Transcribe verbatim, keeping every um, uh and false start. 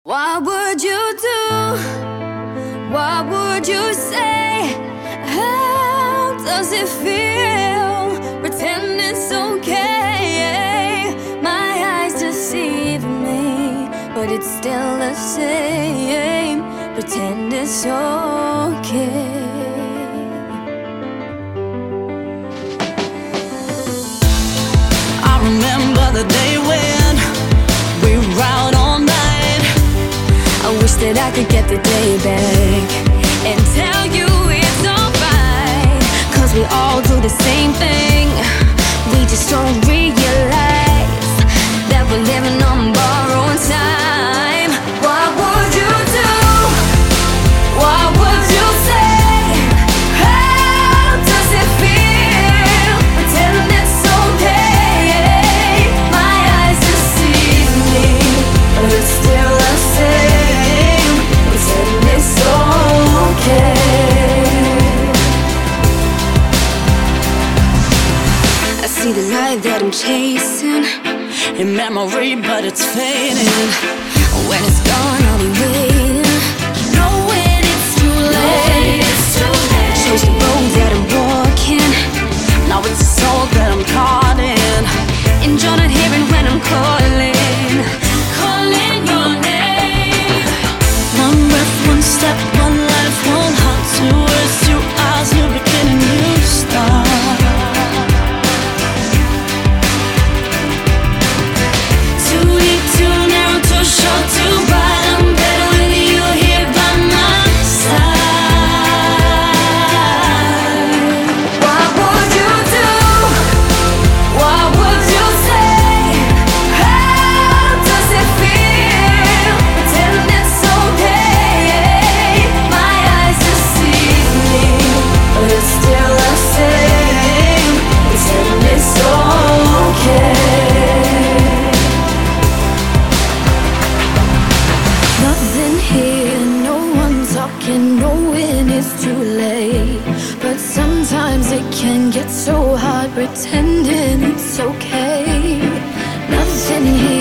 What would you do? What would you say? How does it feel? Pretend it's okay. My eyes deceive me, but it's still the same. Pretend it's okay. I remember the day when we were out all night. I wish that I could get the day back and tell you it's alright, 'cause we all do the same thing. We just don't realize that we're living on borrowed time. What would you do? What would you say? How does it feel? Pretend it's okay. My eyes deceive me, but it's still the same. Pretend it's okay. I see the light that I'm chasing In memory, but it's fading. when it's gone, I'll be waiting, knowing it's too late. Change the road that I'm walking. Now it's a soul that I'm caught in. And you're not hearing when I'm calling, calling your name. One breath, one step, one life, one heart. Two words, two eyes, new beginning, new start. Too deep, too narrow, too short, too bright. I'm better with you here by my side. What would you do? What would you say? How does it feel? Pretend it's okay. My eyes deceive me, but it's still the same. Pretend it's okay. Nothing here, no one talking, knowing it's too late. But sometimes it can get so hard pretending it's okay. Nothing here.